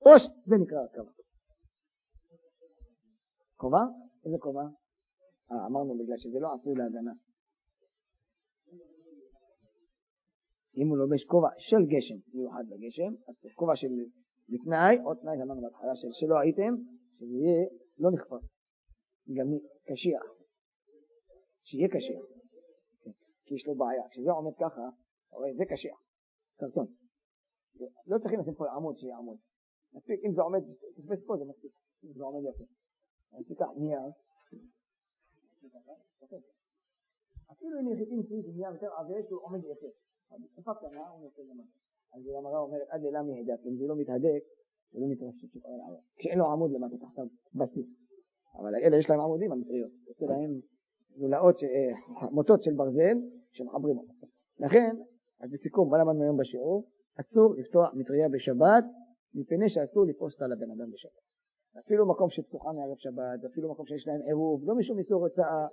זה נקרא הרכבה. כובע? איזה כובע? אמרנו בגלל שזה לא עשוי להגנה. אם הוא לובש כובע של גשם, מיוחד לגשם, אז כובע של בתנאי, או תנאי אמרנו בהתחלה שלא הייתם, שזה יהיה לא נכפר, גם קשיח, שיהיה קשיח, כי יש לו בעיה, כשזה עומד ככה, זה קשיח, קרטון, לא צריכים לשים פה עמוד שיהיה עמוד, מספיק, אם זה עומד, תספס פה זה מספיק, אם זה עומד יפה, אני תיקח נייר, אפילו אם יחידים שיש נייר יותר עבה שהוא עומד יפה, תפק קטנה הוא נושא למעלה, אז המראה אומרת עד אלה מהדק, אם זה לא מתהדק, זה לא מתרשת שפעל עבה, כשאין לו עמוד למטה תחתיו בסיס, אבל אלה יש להם עמודים המטריות, יוצא להם לולאות, מוטות של ברזל שמחברים אותם. לכן, אז בסיכום, מה למדנו היום בשיעור? אסור לפתוח מטריה בשבת, מפני שאסור לפרוס אותה לבן אדם בשבת. אפילו מקום שפתוחה מערב שבת, אפילו מקום שיש להם עירוב, לא משום איסור הוצאה.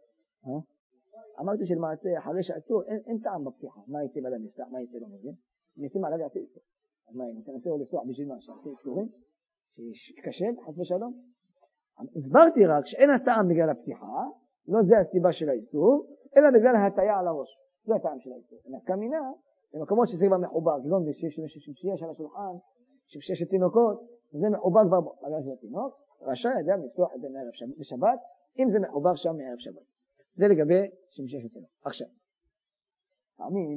אמרתי שלמעשה, אחרי שאסור, אין טעם בפתיחה. מה יצא בלם יפתח, מה יצא לא מבין? ניסים עליו יעשה איסור. אז מה, ניתן אסור לפתוח בשביל מה? שעשה איסורים? שיתקשל, חס ושלום? הסברתי רק שאין הטעם בגלל הפתיחה, לא זה הסיבה של האיסור, אלא בגלל ההטיה על הראש. זה הטעם של האיסור. נקמינה, במקומות שזה כבר מחובר, כגון שיש על השולחן, שיש תינוקות, זה מחובר כבר בגלל של התינוק, רשאי אדם לפתוח את זה מערב בשבת, אם זה מחובר שם מערב שבת. זה לגבי שמשש התינוק. עכשיו, פעמים,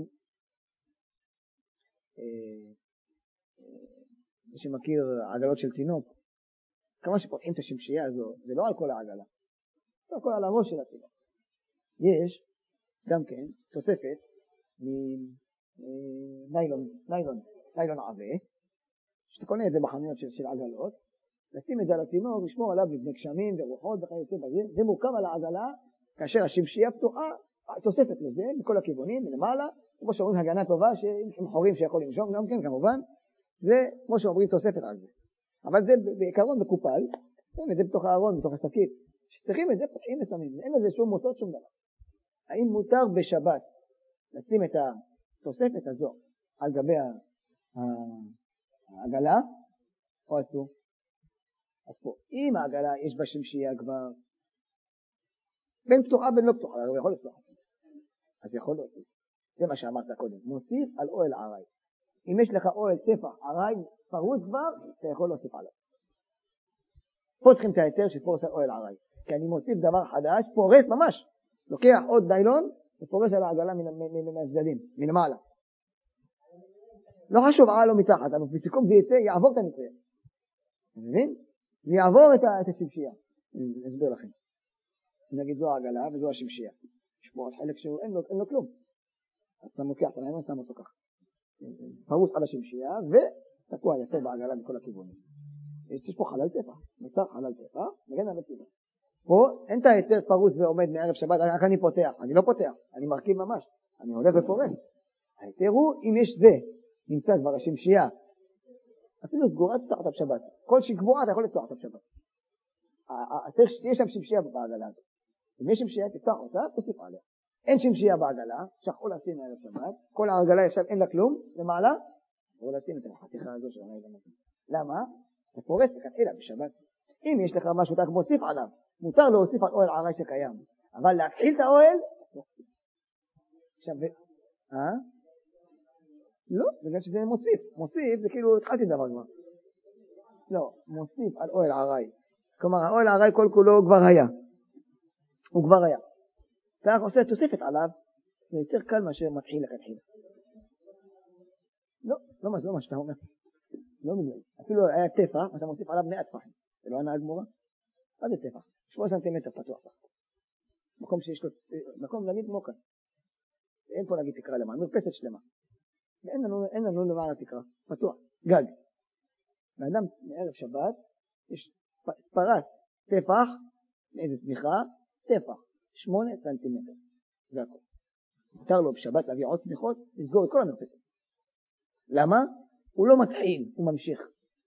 מי שמכיר עגלות של תינוק, כמה שפותחים את השמשייה הזו, זה לא על כל העגלה, זה הכל על הראש של התינוק. יש גם כן תוספת מניילון עבה, שאתה קונה את זה בחנויות של עגלות, לשים את זה על התינוק, לשמור עליו מבני גשמים ורוחות וכיוצא בזה, זה מורכב על העגלה, כאשר השמשייה פתוחה, תוספת לזה מכל הכיוונים, מלמעלה, כמו שאומרים הגנה טובה, עם חורים שיכול לנשום גם כן כמובן, זה כמו שאומרים תוספת על זה. אבל זה בעיקרון מקופל, זה בתוך הארון, בתוך השקית, שצריכים את זה פותחים ושמים, אין לזה שום מוצאות שום דבר. האם מותר בשבת לשים את התוספת הזו על גבי העגלה, או אסור? אז פה, אם העגלה יש בה שמשייה כבר, בין פתוחה בין לא פתוחה, הוא יכול לפתוח. אז יכול להיות. זה מה שאמרת קודם. מוסיף על אוהל ערי. אם יש לך אוהל טפח ערי פרוץ כבר, אתה יכול להוסיף עליו. פה צריכים את היתר שפורס על אוהל ערי. כי אני מוסיף דבר חדש, פורס ממש. לוקח עוד דיילון, ופורס על העגלה מן הצדדים, מלמעלה. לא חשוב עלה או מתחת, אבל בסיכום זה יצא, יעבור את המקרה. מבין? זה יעבור את השמשייה. אני אסביר לכם. נגיד זו העגלה וזו השמשייה. יש פה עוד חלק שאין לו כלום. אז אתה מוקח את העניין, שם אותו ככה. פרוס על השמשייה ותקוע יפה בעגלה מכל הכיוונים. יש פה חלל טפח. נוצר חלל טפח, נגן על הטפח. פה אין את היתר פרוס ועומד מערב שבת, רק אני פותח. אני לא פותח, אני מרכיב ממש. אני הולך ופורס. היתר הוא, אם יש זה, נמצא כבר השמשייה. אפילו סגורה תפתח אותה בשבת. כל שקבועה אתה יכול לפתוח אותה בשבת. תהיה שם שמשייה בעגלה הזאת. אם יש שמשייה תפתח אותה, תוסיף עליה. אין שמשייה בעגלה, שכחו לשים מערב שבת, כל העגלה עכשיו אין לה כלום, למעלה, תוכלו לשים את החתיכה הזו של המעגלה. למה? אתה פורס לכתחילה בשבת. אם יש לך משהו אתה מוסיף עליו, מותר להוסיף על אוהל ערי שקיים, אבל להתחיל את האוהל, עכשיו, לא, בגלל שזה מוסיף זה כאילו התחלתי דבר כבר. לא, מוסיף על אוהל ערי. כלומר, האוהל הערי כל כולו כבר היה. הוא כבר היה. אתה עושה תוספת עליו, זה יותר קל מאשר מתחיל לכתחילה. לא מה שאתה אומר. לא מבין. אפילו היה טפח, אתה מוסיף עליו 100 טפחים. זה לא הנהג מורה? מה זה טפח? 8 סנטימטר פתוח סך. מקום שיש לו, מקום נגיד כמו כאן. אין פה נגיד תקרה למעלה, מרפסת שלמה. אין לנו למעלה תקרה, פתוח, גג. באדם מערב שבת, יש פרס טפח, מאיזה צמיחה, טפח, 8 סנטימטר. זה הכל. מותר לו בשבת להביא עוד צמיחות, לסגור את כל המרפסת. למה? הוא לא מתחיל, הוא ממשיך.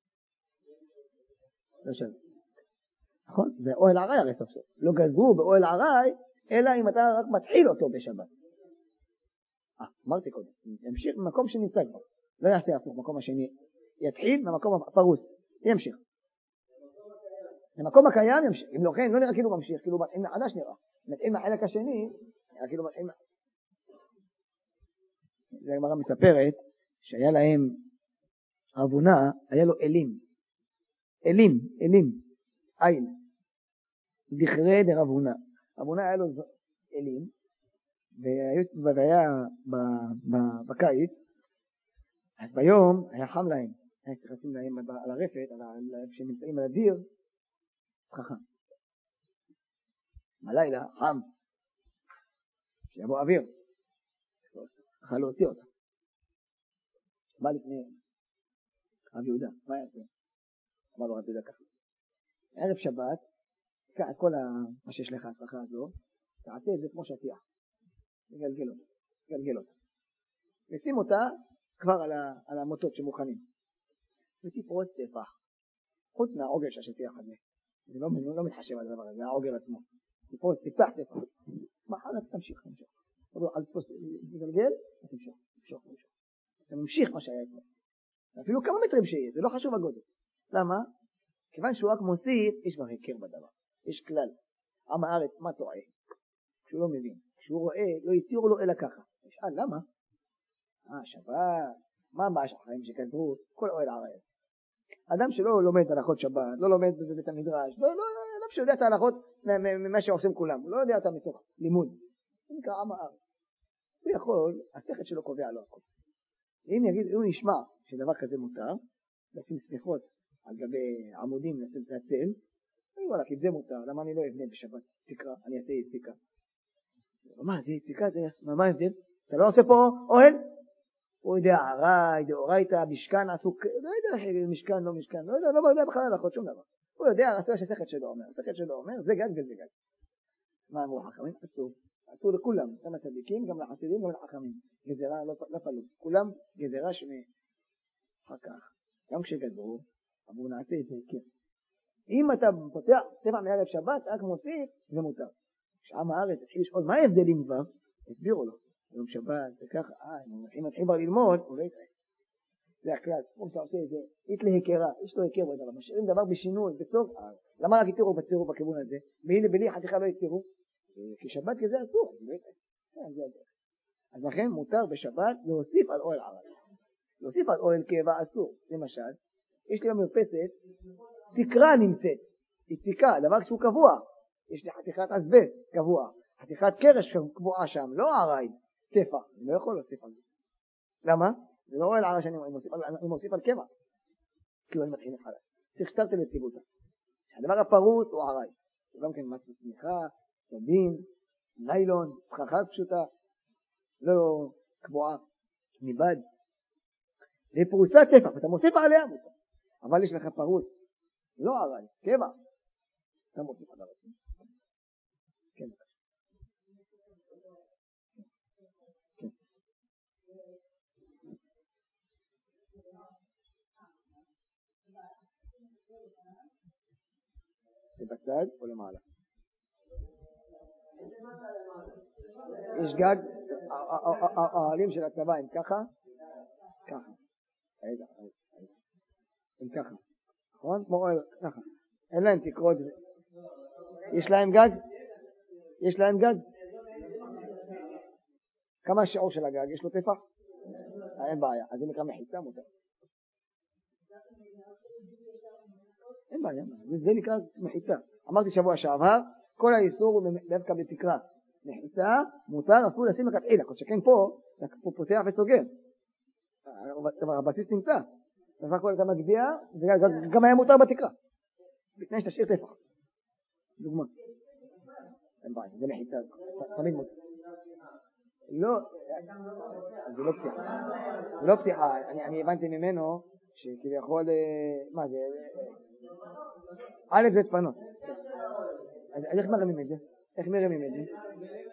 לא שווה. נכון? זה אוהל ערי הרי סוף סוף. לא גזרו באוהל ערי, אלא אם אתה רק מתחיל אותו בשבת. אמרתי קודם, ימשיך במקום שנמצא כבר. לא יעשה הפוך, מקום השני. יתחיל במקום הפרוס. ימשיך. למקום הקיים ימשיך. אם לא כן, לא נראה כאילו ממשיך, כאילו מתחיל מחדש נראה. מתחיל מהחלק השני, נראה כאילו מתחיל זה הגמרא מספרת שהיה להם אבונה, היה לו אלים, איל, דכרי דרבונה. אבונה היה לו אלים, והיה בקיץ, אז ביום היה חם להם, היה צריך לשים להם על הרפת, כשהם נמצאים על הדיר, חכם. בלילה חם, שיבוא אוויר, צריכה להוציא אותה. בא לפני רב יהודה, מה יעשה? אמר לו רב יהודה ככה, ערב שבת, תקע את כל מה שיש לך הסרחה הזו, תעשה את זה כמו שטיח, תגלגל אותה, ושים אותה כבר על המוטות שמוכנים, ותפרוץ טפח, חוץ מהעוגל של השטיח הזה, זה לא מתחשב על הדבר הזה, זה העוגל עצמו, תפתח טפח, מחר תמשיך, אל תפוס, תגלגל, תמשוך, אתה ממשיך מה שהיה אתמול, אפילו כמה מטרים שיהיה, זה לא חשוב הגודל. למה? כיוון שהוא רק מוסיף, יש כבר הכר בדבר, יש כלל. עם הארץ, מה טועה? כשהוא לא מבין, כשהוא רואה, לא יתירו לו אלא ככה. ישאל, למה? שבת, מה הבעיה של החיים שכזרו? כל אוהל ערב. אדם שלא לומד הלכות שבת, לא לומד בבית המדרש, אדם שיודע את ההלכות ממה שעושים כולם, הוא לא יודע אותם מתוך לימוד. זה נקרא עם הארץ. הוא יכול, השכל שלו קובע לו הכל. אם הוא נשמע שדבר כזה מותר, לשים סמיכות על גבי עמודים, לשים את הצל, וואלה, כי זה מותר, למה אני לא אבנה בשבת תקרה, אני אעשה יציקה. מה, זה יציקה, מה ההבדל? אתה לא עושה פה אוהל? הוא יודע, ערי, דאורייתא, משכן עסוק, לא יודע, משכן, לא משכן, לא יודע בכלל הלכות, שום דבר. הוא יודע, עשו שהשכל שלו אומר, השכל שלו אומר, זה גג וזה גג. מה אמרו חכמים? אסור לכולם, גם לצדיקים, גם לחסידים, גם לחכמים. גזרה לא פלו, כולם גזרה שמי. אחר כך, גם כשגזרו, אמרו נעשה את זה, כן. אם אתה פותח טבע מערב שבת, רק מוסיף, זה מותר. כשעם הארץ התחיל לשאול, מה ההבדלים כבר? הסבירו לו. יום שבת, זה ככה, אם מתחיל כבר ללמוד, הוא לא יתראה. זה הכלל, כמו שאתה עושה את זה, יש להיכרה, יש לו היכר בדבר, משאירים דבר בשינוי, בסוף, למה רק יתירו בצירו בכיוון הזה? בלי חתיכה לא יתירו, כי שבת כזה אסור, זה לא יתראה. אז לכן מותר בשבת להוסיף על אוהל ערב. להוסיף על אוהל קבע אסור, למשל, יש לי במרפסת, תקרה נמצאת, היא תקרה, דבר שהוא קבוע, יש לי חתיכת אסבסט קבוע, חתיכת קרש קבועה שם, לא עריים, טפח, אני לא יכול להוסיף על זה. למה? זה לא אוהל ערב שאני מוסיף על קבע, כאילו אני מתחיל לחלק, צריך שתרתי לציבותה. הדבר הפרוס הוא עריים, הוא גם כן מצב סמיכה, סדין, ניילון, סככה פשוטה, לא קבועה, ניבד, לפרוסת טפח, אתה מוסיף עליה מותר. אבל יש לך פרוס, לא עריים, קבע, אתה מוסיף עליה רצון. כן. זה בצד או למעלה? יש גג, העלים של הצבא הם ככה, ככה. הם ככה, נכון? כמו ככה. אין להם תקרות. יש להם גג? יש להם גג? כמה השיעור של הגג? יש לו טפח? אין בעיה. אז זה נקרא מחיצה מותר. אין בעיה. זה נקרא מחיצה. אמרתי שבוע שעבר, כל האיסור הוא דווקא בתקרה. מחיצה מותר אפילו לשים לכתחילה. כל שכן פה, הוא פותח וסוגר. הבסיס נמצא. דבר כל אתה מגביע, זה גם היה מותר בתקרה. בתנאי שתשאיר טפח. דוגמה. אין בעיה, זה מחיצה. תמיד מותר. לא, זה לא פתיחה. זה לא פתיחה. אני הבנתי ממנו שכביכול, מה זה? א' זה תפנות. אז איך מרמים את זה? איך מרמים את זה?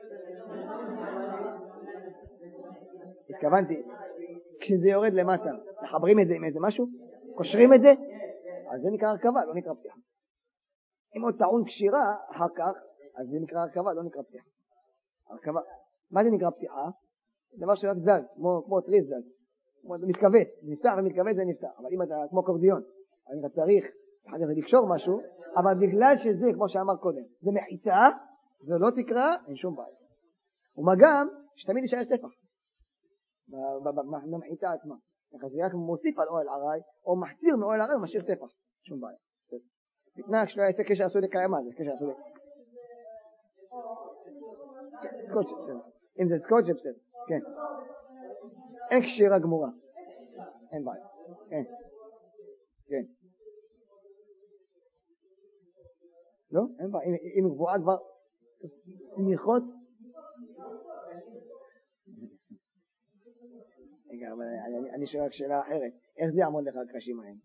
התכוונתי, כשזה יורד למטה, מחברים את זה עם איזה משהו? קושרים את זה? אז זה נקרא הרכבה, לא נקרא פתיחה. אם עוד טעון קשירה אחר כך, אז זה נקרא הרכבה, לא נקרא פתיחה. הרכבה. מה זה נקרא פתיחה? דבר שרק זז, כמו טריז זז. מתכווץ, נפתח ומתכווץ זה נפתח. אבל אם אתה כמו קורדיון, אם אתה צריך אחר כך לקשור משהו, אבל בגלל שזה, כמו שאמר קודם, זה מחיצה, זה לא תקרא, אין שום בעיה. ומה גם, שתמיד יישאר טפח במחיצה עצמה. אז זה רק מוסיף על אוהל עראי, או מחציר מאוהל עראי ומשאיר טפח. שום בעיה. תתנהג שלא יעשה קשר עשוי לקיימה, זה קשר עשוי סקוטש, בסדר. אם זה סקוטש, בסדר. כן. אין קשירה גמורה. אין בעיה. כן. כן. לא? אין בעיה. אם היא גבוהה כבר ניחות. רגע, אבל אני שואל רק שאלה אחרת. איך זה יעמוד לך הקרשים האלה?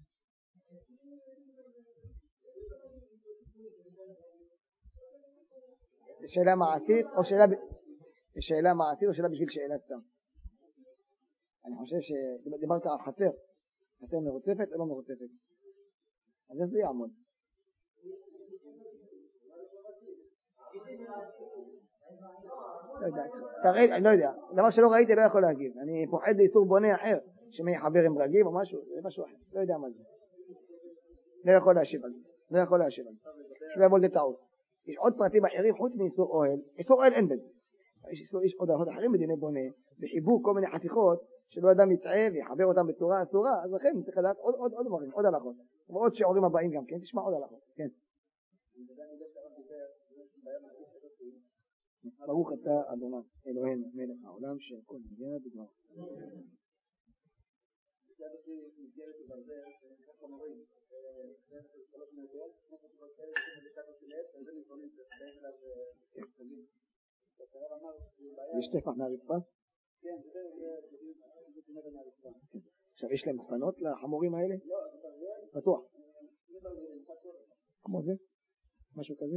שאלה מעשית או שאלה מעשית או שאלה בשביל שאלה סתם? אני חושב שדיברת על חצר. חצר מרוצפת או לא מרוצפת? אז איך זה יעמוד? אני לא יודע. דבר שלא ראיתי לא יכול להגיב. אני פוחד לאיסור בונה אחר שמי יחבר עם ברגים או משהו. זה משהו אחר. לא יודע מה זה. לא יכול להשיב על זה. לא יכול להשיב על זה. שלא יבוא לטעות. יש עוד פרטים אחרים חוץ מאיסור אוהל. איסור אוהל אין בזה. יש עוד אחרים בדיני בונה, וחיבו כל מיני חתיכות שלא אדם יטעה ויחבר אותם בצורה אסורה, אז לכן צריך לדעת עוד דברים, עוד הלכות. ועוד שיעורים הבאים גם כן, תשמע עוד הלכות. כן. ברוך אתה אדוני אלוהינו מלך העולם שהכל נהיה בדברו. יש טפח מהרצפה? עכשיו יש להם ספנות לחמורים האלה? בטוח. כמו זה? משהו כזה?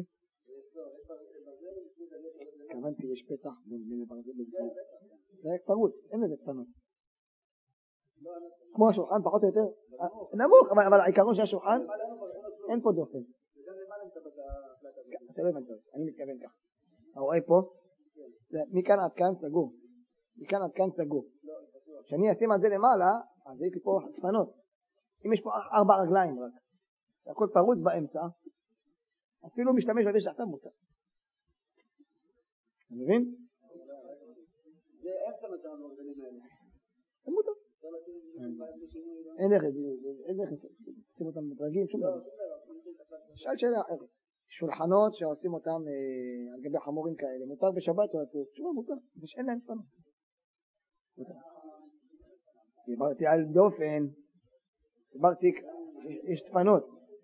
כוונתי יש פתח בין הברזל לבצע. זה פרוץ, אין לזה ספנות. כמו השולחן פחות או יותר נמוך, אבל העיקרון של השולחן אין פה דופן. אתה לא הבנת, אני מתכוון כך. אתה רואה פה? מכאן עד כאן סגור. מכאן עד כאן סגור. כשאני אשים על זה למעלה, אז יש לי פה ספנות. אם יש פה 4 רגליים רק, הכל פרוץ באמצע, אפילו משתמש בזה שעכשיו מותר. אתה מבין? זה איך אתה מצא ברגלים האלה? זה מותר. אין איך שים אותם בדרגים, שום דבר. שאל שאלה אחרת. שולחנות שעושים אותם על גבי חמורים כאלה, מותר בשבת או עצור? תשובה מותר, אין להם ספנות. דיברתי על דופן, דיברתי, יש ספנות.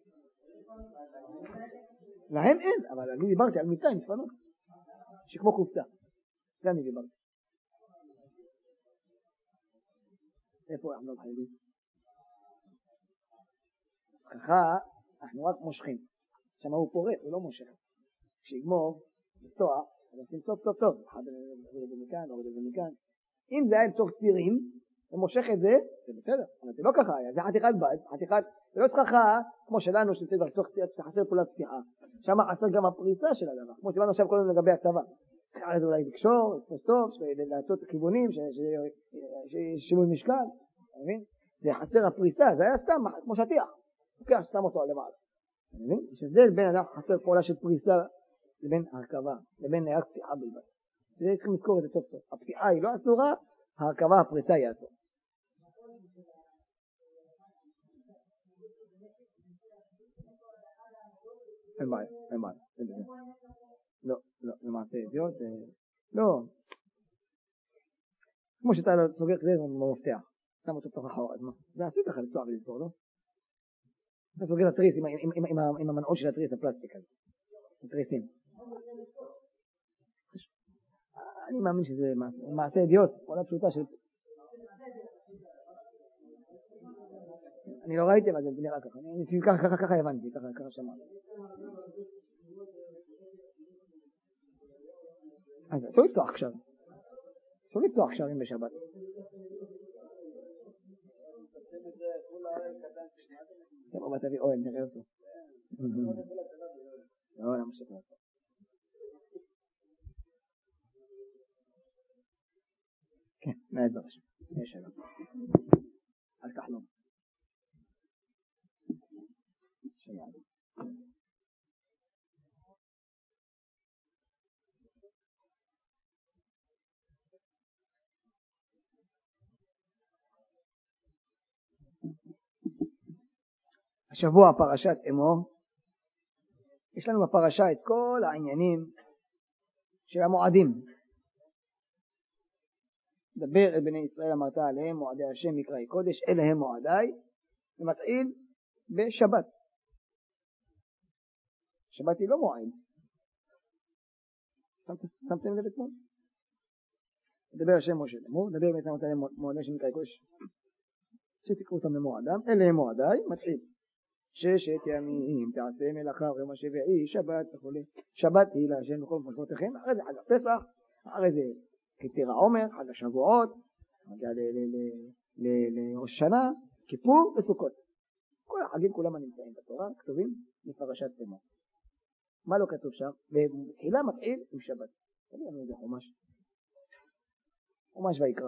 להם אין, אבל אני דיברתי על מיטה עם ספנות. שכמו קופסה. זה אני דיברתי. איפה אנחנו חייבים? ככה אנחנו רק מושכים. שם הוא פורס, הוא לא מושך. כשיגמור, לפתוח, אז עושים טוב. אחד עובד את זה מכאן, עובד את זה מכאן. אם זה היה עם צורך צירים, ומושך את זה, זה בסדר. אבל זה לא ככה היה, זה חתיכת בד, זה לא סככה, כמו שלנו, שצריך חסר פעולת פתיחה. שם חסר גם הפריסה של הדבר. כמו שלנו עכשיו קודם לגבי הצבא. אחרי אולי לקשור, לתפוס טוב, לעשות כיוונים, שיש שינוי משקל. אתה מבין? זה חסר הפריסה, זה היה סתם, כמו שטיח. לוקח, שם אותו למעלה. אתה מבין? יש הבדל בין אדם חסר פעולה של פריסה, לבין הרכבה, לבין רק פתיחה בלבד. זה צריכים לזכור את זה טוב. הפתיחה היא לא אסורה, ההרכבה, הפריסה היא אסורה. אין בעיה. לא, למעשה אידיוט, לא. כמו שאתה סוגר כזה במפתח, שם אותו תוך החור, אז מה? זה עשוי ככה לצוע ולסגור, לא? אתה סוגר את התריס עם המנעול של התריס, הפלסטיק הזה. התריסים. אני מאמין שזה מעשה אידיוט, פעולה פשוטה של... אני לא ראיתי, אבל זה נראה ככה. ככה הבנתי, ככה שמעתי. אז אסור לפתוח עכשיו. אסור לפתוח שערים בשבת. טוב, אבל תביא אוהל, נראה אותו. לא, נמשיך לעשות. כן, מעט בראש. יש שאלה. אל תחלום. השבוע פרשת אמור. יש לנו בפרשה את כל העניינים של המועדים. דבר אל בני ישראל אמרת עליהם מועדי השם מקראי קודש, אלה הם מועדיי, ומתחיל בשבת. שבת היא לא מועד. שמתם לב אתמול? דבר השם משה לאמור, דבר בני ישראל אמרת עליהם מועדי השם מקראי קודש, שתקראו אותם למועדם, אלה הם מועדיי, מתחיל. 6 ימים תעשה מלאכה ויום השביעי שבת וכו'. שבת היא להשם בכל מצוותיכם. אחרי זה חג הפסח, אחרי זה כתר העומר, חג השבועות, מגיע לראש שנה, כיפור וסוכות. כל החגים כולם הנמצאים בתורה כתובים בפרשת אמור. מה לא כתוב שם? ובתחילה מתחיל עם שבת. תגיד לנו איזה חומש ויקרא.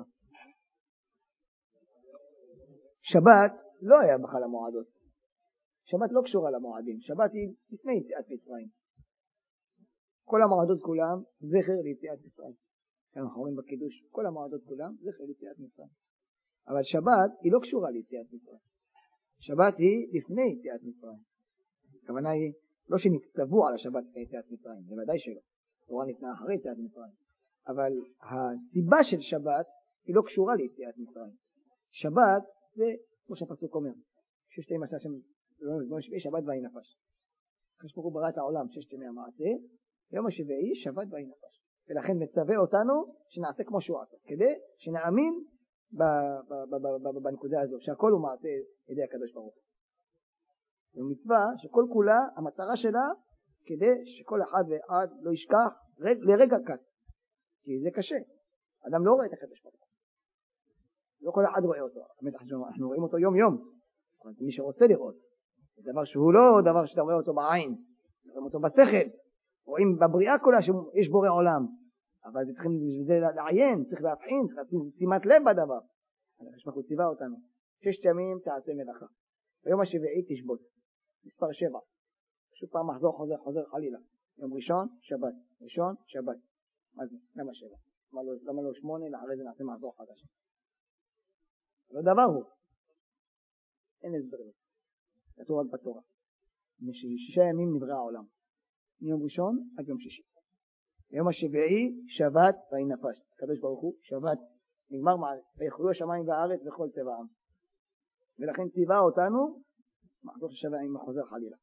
שבת לא היה בכלל המועדות. שבת לא קשורה למועדים. שבת היא לפני יציאת מצרים. כל המועדות כולם זכר ליציאת מצרים. אנחנו רואים בקידוש, כל המועדות כולם זכר ליציאת מצרים. אבל שבת היא לא קשורה ליציאת מצרים. שבת היא לפני יציאת מצרים. הכוונה היא לא שנצטוו על השבת לפני יציאת מצרים, בוודאי שלא. התורה ניתנה אחרי יציאת מצרים. אבל הסיבה של שבת היא לא קשורה ליציאת מצרים. שבת זה כמו שהפסוק אומר. ששת ימי השם שבת ויהי נפש. הקדוש ברוך הוא ברא את העולם 6 ימי המעשה, ויום השביעי שבת ויהי נפש. ולכן מצווה אותנו שנעשה כמו שהוא עשה, כדי שנאמין בנקודה הזו, שהכל הוא מעשה ידי הקדוש ברוך הוא. זו מצווה שכל כולה, המטרה שלה, כדי שכל אחד ואחד לא ישכח לרגע קט. כי זה קשה. אדם לא רואה את הקדוש ברוך הוא. לא כל אחד רואה אותו. אנחנו רואים אותו יום יום. אבל מי שרוצה לראות, זה דבר שהוא לא דבר שאתה רואה אותו בעין. רואים אותו בשכל. רואים בבריאה כולה שיש בורא עולם. אבל צריכים לעיין, צריך להבחין, צריך שימת לב בדבר. הקדוש ברוך הוא ציווה אותנו. 6 ימים תעשה מלאכה. ביום השביעי תשבות. מספר 7. שוב פעם חוזר חלילה. יום ראשון, שבת. ראשון, שבת. מה זה? למה 7? למה לא 8? לאחרי זה נעשה מחזור חדש. לא דבר הוא. אין הסבר. כתוב רק בתורה. 6 ימים נברא העולם. מיום ראשון עד יום שישי. ביום השביעי שבת ויהי נפש. הקדוש ברוך הוא שבת. נגמר ויחולו השמיים והארץ וכל צבעם. ולכן ציווה אותנו מחזור של 7 ימים חוזר חלילה.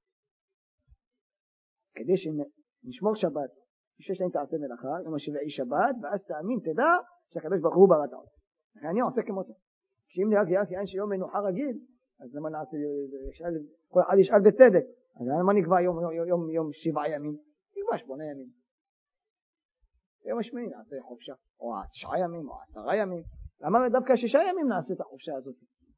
כדי שנשמור שבת. 6 ימים תעשה מלאכה, יום השביעי שבת, ואז תאמין, תדע שהקדוש ברוך הוא ברא את העולם. אני עושה כמותו. שאם נראה יין שיום מנוחה רגיל, אז למה נעשה, כל אחד ישאל בצדק, אז למה נקבע יום 7 ימים? נקבע 8 ימים. יום השמיני נעשה חופשה, או 9 ימים, או 10 ימים. למה דווקא 6 ימים נעשה את החופשה הזאת?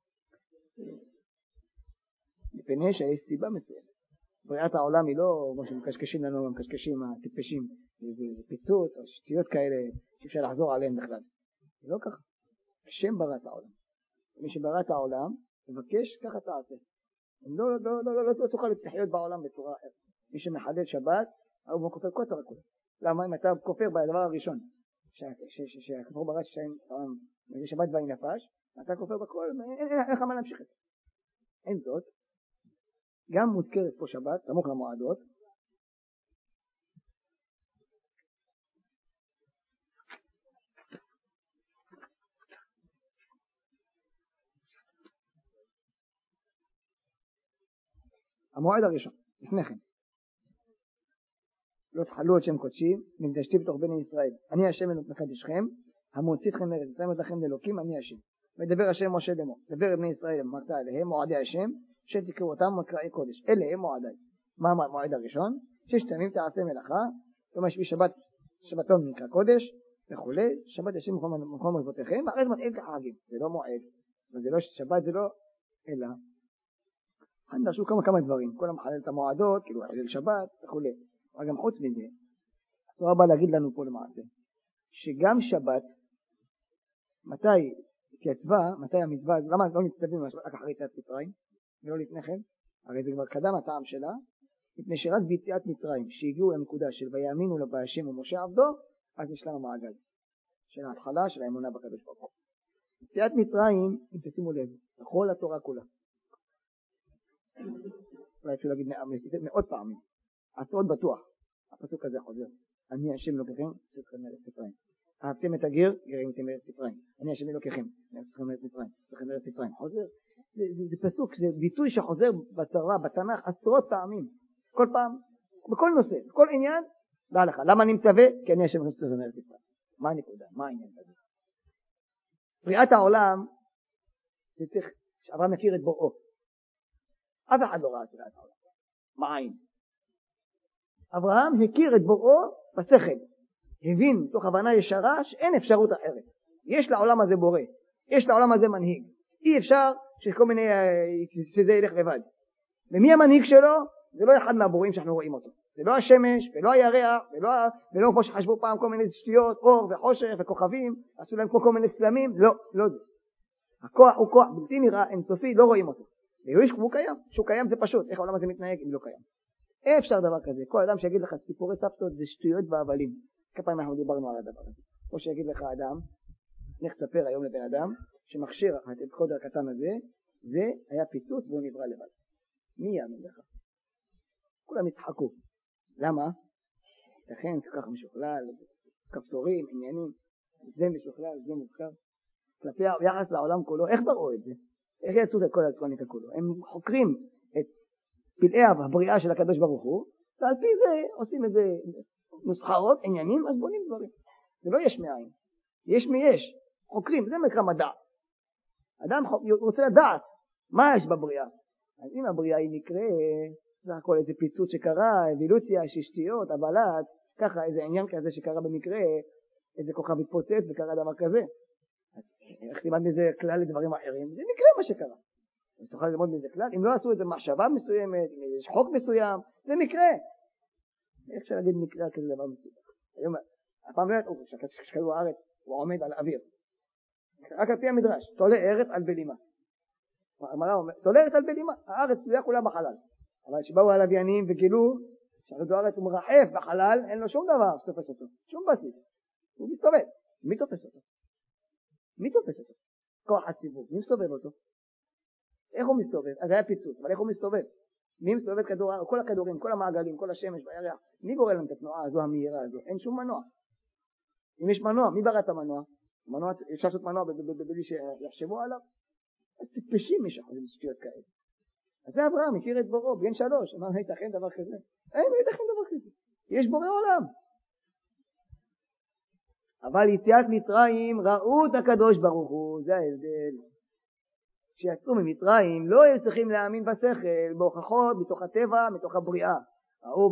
מפני שיש סיבה מסוימת. בריאת העולם היא לא כמו שמקשקשים לנו, מקשקשים הטיפשים, זה פיצוץ או שטויות כאלה שאפשר לחזור עליהם בכלל. זה לא ככה. השם ברא את העולם. מי שברא את העולם, מבקש ככה תעשה. לא תוכל לחיות בעולם בצורה אחרת. מי שמחדל שבת, הוא כופר כותר הכול. למה? אם אתה כופר בדבר הראשון, שהכפר ברא שבת ויהי נפש, אתה כופר בכל, אין לך מה להמשיך את זה. אין זאת. גם מוזכרת פה שבת, סמוך למועדות. המועד הראשון, לפני כן. לא תחלו את שם קודשי, נקדשתי בתוך בני ישראל. אני השם מקדשכם, המוציא אתכם מארץ מצרים לכם לאלוקים, אני השם. מדבר השם משה לאמור. דבר בני ישראל אמרת עליהם, מועדי השם, שתקראו אותם מקראי קודש. אלה הם מועדיי. מה המועד הראשון? 6 ימים תעשה מלאכה, יום השביעי שבת, שבתון מקרא קודש, וכו'. שבת השם מקום רבותיכם, ואחרי זה מתחיל כחגים. זה לא מועד, וזה לא שבת, זה לא, אלא. דרשו כמה דברים, כל המחלל את המועדות, כאילו חלל שבת, וכו'. אבל גם חוץ מזה, התורה באה להגיד לנו פה למעשה, שגם שבת, מתי התייצבה, מתי המצווה, למה לא נצטווים רק אחרי יציאת מצרים, ולא לפני כן? הרי זה כבר קדם הטעם שלה, מפני שרק ביציאת מצרים, שהגיעו לנקודה של ויאמינו בהשם ומשה עבדו, אז נשלם המעגל של ההתחלה של האמונה בקדוש ברוך הוא. יציאת מצרים, אם תשימו לב, בכל התורה כולה. אולי אפשר להגיד מאות פעמים, עשרות בטוח, הפסוק הזה חוזר, אני השם אלוקיכם, אצלכם מארץ מצרים. אהבתם את הגר, גרים אתם מארץ מצרים. אני השם אלוקיכם, אצלכם מארץ מצרים, אצלכם מארץ מצרים. חוזר, זה פסוק, זה ביטוי שחוזר בתורה, בתנ"ך, עשרות פעמים, כל פעם, בכל נושא, בכל עניין, דע לך, למה אני מצווה? כי אני השם אלוקיכם מארץ מצרים. מה הנקודה? מה העניין הזה? בריאת העולם, זה צריך, שאברהם מכיר את בוראו. אף אחד לא ראה את בריאת העולם. מעין. אברהם הכיר את בוראו בשכל. הבין מתוך הבנה ישרה שאין אפשרות אחרת. יש לעולם הזה בורא. יש לעולם הזה מנהיג. אי אפשר שכל מיני, שזה ילך לבד. ומי המנהיג שלו? זה לא אחד מהבוראים שאנחנו רואים אותו. זה לא השמש, ולא הירח, ולא כמו שחשבו פעם כל מיני שטויות, אור וחושך וכוכבים, עשו להם כל מיני צלמים. לא, לא זה. הכוח הוא כוח בלתי נראה, אינסופי, לא רואים אותו. והוא קיים. שהוא קיים זה פשוט. איך העולם הזה מתנהג אם לא קיים? אי אפשר דבר כזה. כל אדם שיגיד לך סיפורי סבתות זה שטויות והבלים. כמה פעמים אנחנו דיברנו על הדבר הזה. או שיגיד לך אדם, איך תספר היום לבן אדם, שמכשיר את הקוד הקטן הזה, זה היה פיצוץ והוא נברא לבד. מי יאמין לך? כולם יצחקו. למה? לכן כך משוכלל, כפתורים, עניינים, זה משוכלל, זה מוזכר. כלפי היחס לעולם כולו, איך בראו את זה? איך יצאו את כל האלקטרוניקה כולו? הם חוקרים את פלאי הבריאה של הקדוש ברוך הוא, ועל פי זה עושים איזה נוסחאות, עניינים, אז בונים דברים. זה לא יש מאין. יש מיש. חוקרים, זה נקרא מדע. אדם רוצה לדעת מה יש בבריאה. אז אם הבריאה היא מקרה, זה הכל איזה פיצוץ שקרה, אבולוציה, ששתיות, הבלת, ככה איזה עניין כזה שקרה במקרה, איזה כוכב התפוצץ וקרה דבר כזה. אז איך לימד מזה כלל לדברים אחרים? זה מקרה מה שקרה. אז תוכל ללמוד מזה כלל. אם לא עשו איזה מחשבה מסוימת, אם יש חוק מסוים, זה מקרה. איך אפשר להגיד מקרה כזה דבר מסוים? היום, הפעם לא ידעו שכדור הארץ הוא עומד על האוויר. רק על פי המדרש, תולה ארץ על בלימה. תולה ארץ על בלימה, הארץ תלויה כולה בחלל. אבל שבאו הלוויינים וגילו שכדור הארץ הוא מרחף בחלל, אין לו שום דבר שתופס אותו, שום בסיס. הוא מסתובב. מי תופס אותו? מי תופס אותו? כוח הסיבוב. מי מסתובב אותו? איך הוא מסתובב? אז היה פיצוץ, אבל איך הוא מסתובב? מי מסתובב כדור הארץ? כל הכדורים, כל המעגלים, כל השמש והירח. מי גורם להם את התנועה הזו המהירה הזו? אין שום מנוע. אם יש מנוע, מי ברא את המנוע? מנוע, אפשר לעשות מנוע בלי שיחשבו עליו? אז תתפשים מי שחושבים שטויות כאלה. אז זה אברהם, הכיר את בוראו, בן 3, אמר, ייתכן דבר כזה? אין, לא ייתכן דבר כזה. יש בורא עולם. אבל יציאת מצרים ראו את הקדוש ברוך הוא, זה ההבדל. כשיצאו ממצרים לא היו צריכים להאמין בשכל, בהוכחות, מתוך הטבע, מתוך הבריאה. ראו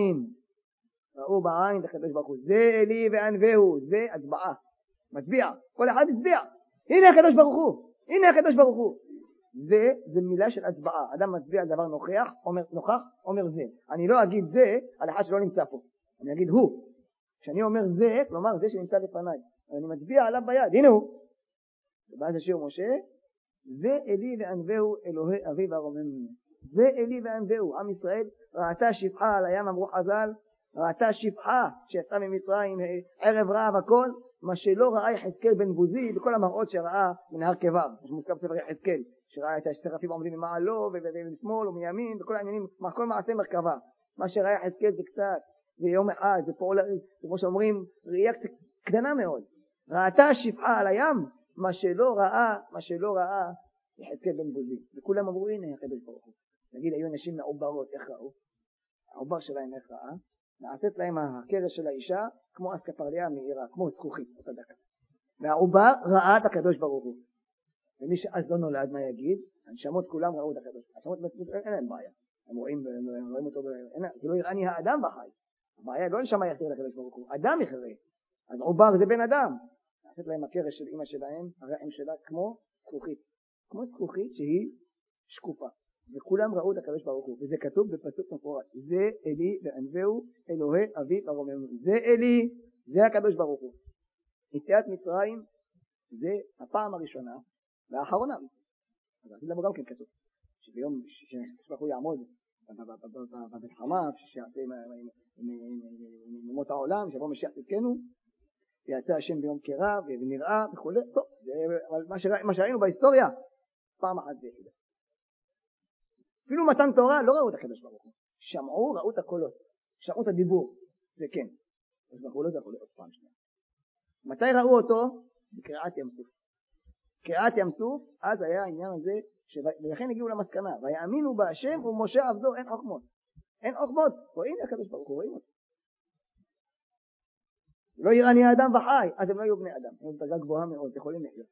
בעין את הקדוש ברוך הוא. זה אלי וענווהו, זה הצבעה. מצביע, כל אחד הצביע. הנה הקדוש ברוך הוא, הנה הקדוש ברוך הוא. זה מילה של הצבעה. אדם מצביע על דבר נוכח, אומר זה. אני לא אגיד זה על אחד שלא נמצא פה. אני אגיד הוא. כשאני אומר זה, כלומר זה שנמצא לפניי. אני מצביע עליו ביד, הנה הוא. ובאז השיר משה, זה אלי וענווהו אלוהי אבי והרומם. זה אלי וענווהו. עם ישראל ראתה שפחה על הים, אמרו חז"ל, ראתה שפחה שיצאה ממצרים, ערב רעב הכל, מה שלא ראה יחזקאל בן בוזי בכל המראות שראה מנהר כבר, שמוזכר בספר יחזקאל, שראה את השרפים עומדים ממעלו ומשמאל ומימין וכל העניינים, כל מעשה מרכבה. מה שראה יחזקאל זה קצת, זה יום אחד, זה פעולה, כמו שאומרים, ראייה קטנה מאוד. ראתה שפחה על הים, מה שלא ראה יחזקאל בן בוזי. וכולם אמרו, הנה הקדוש ברוך הוא. נגיד, היו נשים מעוברות, איך ראו? העובר שלהם איך ראה? נעשית להם הקרש של האישה כמו אסקפרדיה מהירה, כמו זכוכית, אותה דקה. והעובר ראה את הקדוש ברוך הוא. ומי שאז לא נולד, מה יגיד? הנשמות כולם ראו את הקדוש. הנשמות אין להם בעיה. הם רואים אותו, זה לא יראני האדם בחי. הבעיה לא נשמה יחזיר לקדוש ברוך הוא, אדם יחזיר. אז עובר זה בן אדם. נעשית להם הקרש של אמא שלהם, הרעם שלה כמו זכוכית. כמו זכוכית שהיא שקופה. וכולם ראו את הקדוש ברוך הוא, וזה כתוב בפסוק מפורש. זה אלי וענווהו אלוהי אבי ורומם. זה אלי, זה הקדוש ברוך הוא. יציאת מצרים זה הפעם הראשונה והאחרונה. אז עתיד לנו גם כן כתוב שביום שהוא יעמוד במלחמה שיעשה עם אומות העולם, שיבוא משיח צדקנו, ויעשה השם ביום קרב ונראה וכו'. טוב, אבל מה שראינו בהיסטוריה פעם אחת זה יחידה. אפילו מתן תורה לא ראו את הקדוש ברוך הוא. שמעו, ראו את הקולות. שמעו את הדיבור. זה כן. אז ברוך הוא לא זכו לעוד פעם שנייה. מתי ראו אותו? בקריעת ים סוף. קריעת ים סוף, אז היה העניין הזה, ולכן הגיעו למסקנה, ויאמינו בהשם ומשה עבדו, אין חוכמות. אין חוכמות. רואים הקדוש ברוך הוא, רואים אותו. לא יראני האדם וחי, אז הם לא יהיו בני אדם. הם דרגה גבוהה מאוד, יכולים לחיות.